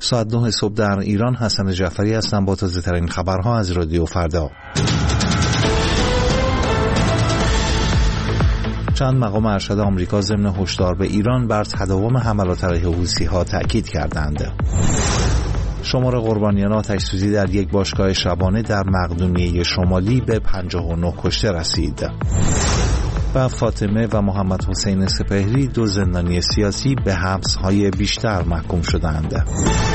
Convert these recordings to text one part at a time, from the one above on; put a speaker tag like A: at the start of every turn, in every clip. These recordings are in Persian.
A: ساعت 9 صبح در ایران. حسن جعفری هستم با تازه ترین خبرها از رادیو فردا. چند مقام ارشد آمریکا ضمن هشدار به ایران بر تداوم حملات علیه حوثی‌ها تأکید کردند. شمار قربانیان آتش‌سوزی در یک باشگاه شبانه در مقدونیه شمالی به 59 کشته رسید. و فاطمه و محمد حسین سپهری، دو زندانی سیاسی، به حبس‌های بیشتر محکوم شدند.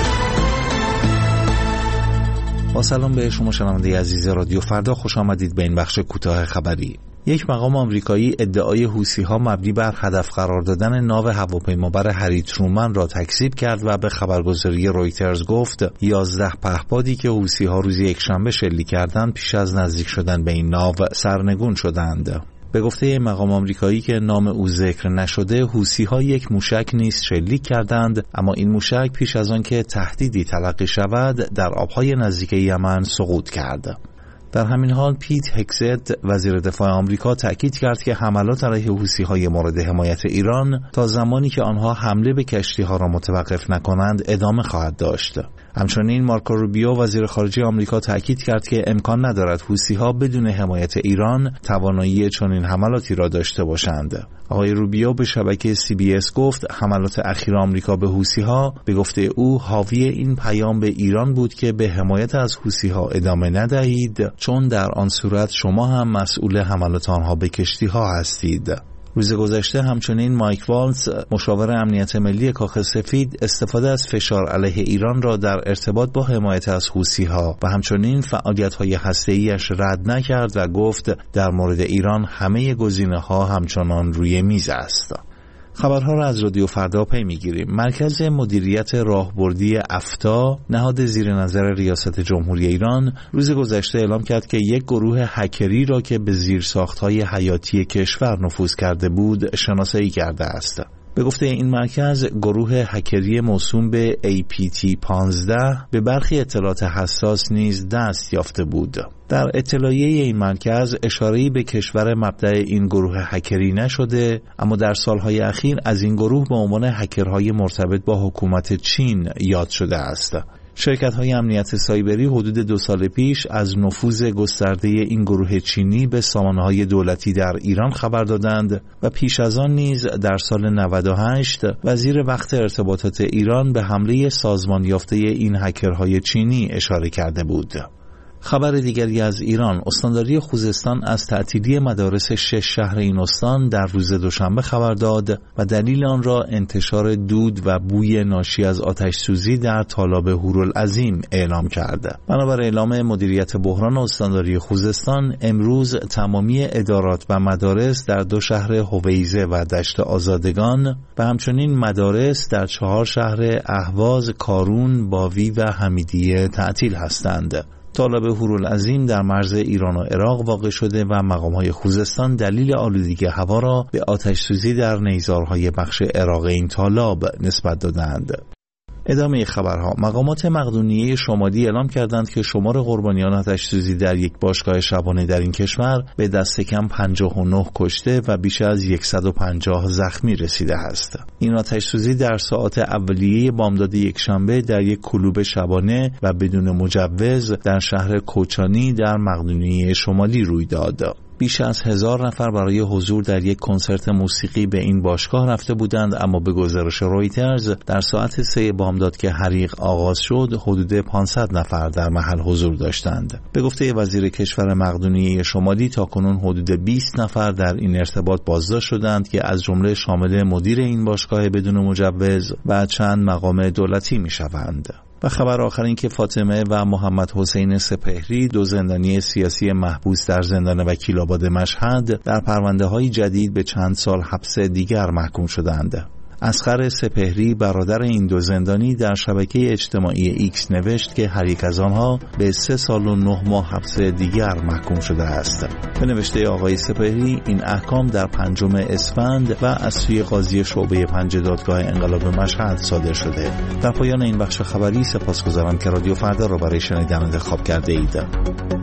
A: با سلام به شما شنونده عزیز رادیو فردا، خوش آمدید به این بخش کوتاه خبری. یک مقام آمریکایی ادعای حوثی‌ها مبنی بر هدف قرار دادن ناو هواپیمابر هری ترومن را تکذیب کرد و به خبرگزاری رویترز گفت 11 پهپادی که حوثی‌ها روز یکشنبه شلیک کردند پیش از نزدیک شدن به این ناو سرنگون شدند. به گفته مقام آمریکایی که نام او ذکر نشده، حوثی‌ها یک موشک نیز شلیک کردند، اما این موشک پیش از آن که تهدیدی تلقی شود در آبهای نزدیک یمن سقوط کرد. در همین حال پیت هگزت، وزیر دفاع آمریکا، تأکید کرد که حملات علیه حوثی‌های مورد حمایت ایران تا زمانی که آنها حمله به کشتی‌ها را متوقف نکنند ادامه خواهد داشت. همچنین مارکو روبیو، وزیر خارجه آمریکا، تأکید کرد که امکان ندارد حوثی‌ها بدون حمایت ایران توانایی چنین حملاتی را داشته باشند. آقای روبیو به شبکه CBS گفت حملات اخیر آمریکا به حوثی‌ها به گفته او حاوی این پیام به ایران بود که به حمایت از حوثی‌ها ادامه ندهید، چون در آن صورت شما هم مسئول حملات آنها به کشتی‌ها هستید. روز گذشته همچنین مایک والتز، مشاور امنیت ملی کاخ سفید، استفاده از فشار علیه ایران را در ارتباط با حمایت از حوثی‌ها و همچنین فعالیت‌های هسته‌ای‌اش رد نکرد و گفت در مورد ایران همه گزینه‌ها همچنان روی میز است. خبرها را از رادیو فردا پی میگیریم. مرکز مدیریت راهبردی افتا، نهاد زیر نظر ریاست جمهوری ایران، روز گذشته اعلام کرد که یک گروه هکری را که به زیرساخت‌های حیاتی کشور نفوذ کرده بود شناسایی کرده است. به گفته این مرکز، گروه هکری موسوم به APT15 به برخی اطلاعات حساس نیز دست یافته بود. در اطلاعیه این مرکز اشاره‌ای به کشور مبدأ این گروه هکری نشده، اما در سالهای اخیر از این گروه به عنوان هکرهای مرتبط با حکومت چین یاد شده است. شرکت‌های امنیت سایبری حدود 2 سال پیش از نفوذ گسترده این گروه چینی به سامانه‌های دولتی در ایران خبر دادند و پیش از آن نیز در سال 98 وزیر وقت ارتباطات ایران به حمله سازمان یافته این هکرهای چینی اشاره کرده بود. خبر دیگری از ایران، استانداری خوزستان از تعطیلی مدارس 6 شهر این استان در روز دوشنبه خبر داد و دلیل آن را انتشار دود و بوی ناشی از آتش‌سوزی در تالاب هورالعظیم اعلام کرد. بنابر اعلام مدیریت بحران استانداری خوزستان، امروز تمامی ادارات و مدارس در 2 شهر هویزه و دشت آزادگان و همچنین مدارس در 4 شهر اهواز، کارون، باوی و حمیدیه تعطیل هستند. تالاب هورالعظیم در مرز ایران و عراق واقع شده و مقام‌های خوزستان دلیل آلودگی هوا را به آتش‌سوزی در نیزارهای بخش عراق این تالاب نسبت دادند. ادامه خبرها، مقامات مقدونیه شمالی اعلام کردند که شمار قربانیان آتش‌سوزی در یک باشگاه شبانه در این کشور به دست کم 59 کشته و بیش از 150 زخمی رسیده است. این آتش‌سوزی در ساعات اولیه بامداد یکشنبه در یک کلوب شبانه و بدون مجوز در شهر کوچانی در مقدونیه شمالی روی داد. بیش از 1000 نفر برای حضور در یک کنسرت موسیقی به این باشگاه رفته بودند، اما به گزارش رویترز در ساعت 3 بامداد که حریق آغاز شد حدود 500 نفر در محل حضور داشتند. به گفته وزیر کشور مقدونیه شمالی تاکنون حدود 20 نفر در این ارتباط بازداشت شدند که از جمله شامل مدیر این باشگاه بدون مجوز و چند مقام دولتی می‌شوند. و خبر آخر این که فاطمه و محمد حسین سپهری، 2 زندانی سیاسی محبوس در زندان وکیل‌آباد مشهد، در پرونده‌های جدید به چند سال حبس دیگر محکوم شدند. اصغر سپهری، برادر این 2 زندانی، در شبکه اجتماعی ایکس نوشت که هر یک از آنها به 3 سال و 9 ماه حبس دیگر محکوم شده است. به نوشته آقای سپهری، این احکام در 5 اسفند و از سوی قاضی شعبه 5 دادگاه انقلاب مشهد صادر شده. در پایان این بخش خبری سپاسگزارم که رادیو فردا را برای شنیدن انتخاب کرده اید.